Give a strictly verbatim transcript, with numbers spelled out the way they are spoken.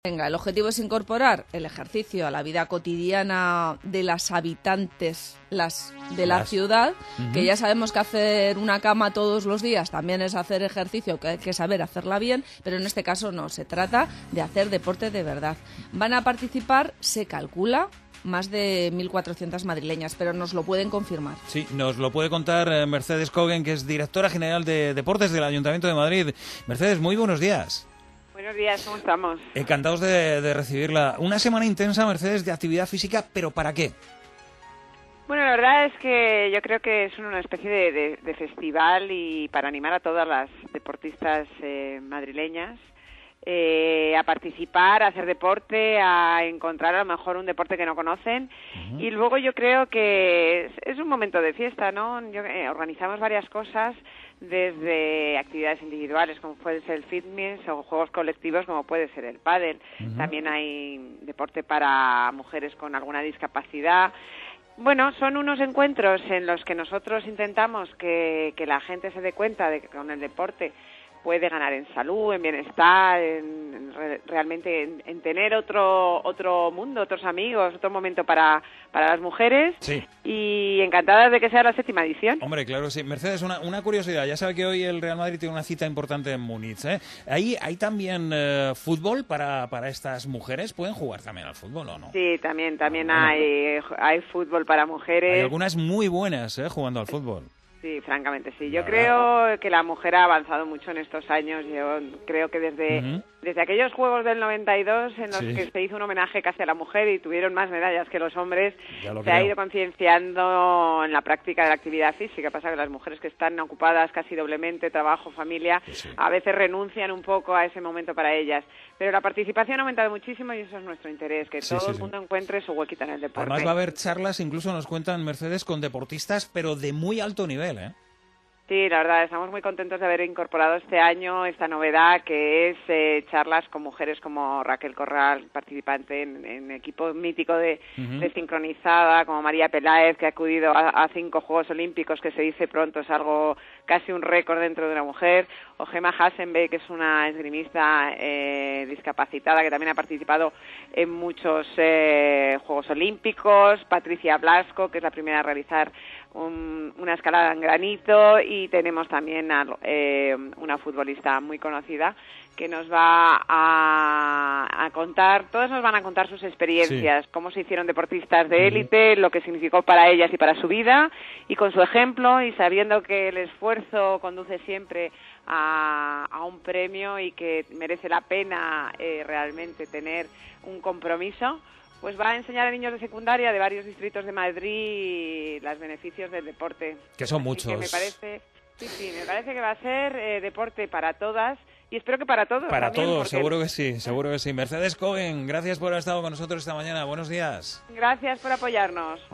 Venga, el objetivo es incorporar el ejercicio a la vida cotidiana de las habitantes las de la Las. ciudad, Uh-huh. que ya sabemos que hacer una cama todos los días también es hacer ejercicio, que hay que saber hacerla bien, pero en este caso no, se trata de hacer deporte de verdad. Van a participar, se calcula, más de mil cuatrocientas madrileñas, pero nos lo pueden confirmar. Sí, nos lo puede contar eh, Mercedes Cogen, que es directora general de Deportes del Ayuntamiento de Madrid. Mercedes, muy buenos días. Buenos días, ¿cómo estamos? Encantados de, de recibirla. Una semana intensa, Mercedes, de actividad física, ¿pero para qué? Bueno, la verdad es que yo creo que es una especie de, de, de festival y para animar a todas las deportistas eh, madrileñas eh, a participar, a hacer deporte, a encontrar a lo mejor un deporte que no conocen. Uh-huh. Y luego yo creo que es, es un momento de fiesta, ¿no? Yo, eh, organizamos varias cosas, desde actividades individuales como puede ser el fitness o juegos colectivos como puede ser el pádel. Uh-huh. También hay deporte para mujeres con alguna discapacidad. Bueno, son unos encuentros en los que nosotros intentamos que, que la gente se dé cuenta de que con el deporte puede ganar en salud, en bienestar, en, en re, realmente en, en tener otro otro mundo, otros amigos, otro momento para, para las mujeres. Sí. Y encantadas de que sea la séptima edición. Hombre, claro, sí. Mercedes, una, una curiosidad. Ya sabe que hoy el Real Madrid tiene una cita importante en Múnich, ¿eh? ¿Hay, hay también eh, fútbol para, para estas mujeres? ¿Pueden jugar también al fútbol o no? Sí, también, también ah, hay, hay fútbol para mujeres. Hay algunas muy buenas, ¿eh? Jugando al fútbol. Sí, francamente sí. Yo creo que la mujer ha avanzado mucho en estos años. Yo creo que desde, uh-huh. desde aquellos Juegos del noventa y dos en los sí. que se hizo un homenaje casi a la mujer y tuvieron más medallas que los hombres, se creo. ha ido concienciando en la práctica de la actividad física. Pasa que las mujeres que están ocupadas casi doblemente, trabajo, familia, sí, sí. a veces renuncian un poco a ese momento para ellas. Pero la participación ha aumentado muchísimo y eso es nuestro interés, que sí, todo sí, el sí. mundo encuentre su huequito en el deporte. Además va a haber charlas, incluso nos cuentan Mercedes, con deportistas, pero de muy alto nivel, ¿eh? Sí, la verdad, estamos muy contentos de haber incorporado este año esta novedad que es eh, charlas con mujeres como Raquel Corral, participante en, en equipo mítico de, uh-huh. de sincronizada, como María Peláez, que ha acudido a, a cinco Juegos Olímpicos, que se dice pronto es algo casi un récord dentro de una mujer, o Gemma Hasenbeck, que es una esgrimista eh, discapacitada que también ha participado en muchos eh, Juegos Olímpicos, Patricia Blasco, que es la primera a realizar un, una escalada en granito, y tenemos también a, eh, una futbolista muy conocida que nos va a, a contar, todas nos van a contar sus experiencias, sí. cómo se hicieron deportistas de élite, uh-huh. lo que significó para ellas y para su vida, y con su ejemplo y sabiendo que el esfuerzo conduce siempre a, a un premio y que merece la pena eh, realmente tener un compromiso, pues va a enseñar a niños de secundaria de varios distritos de Madrid los beneficios del deporte. Que son Así muchos. Que me parece, sí, sí, me parece que va a ser eh, deporte para todas y espero que para todos. Para también, todos, porque... seguro que sí, seguro que sí. Mercedes Cohen, gracias por haber estado con nosotros esta mañana. Buenos días. Gracias por apoyarnos.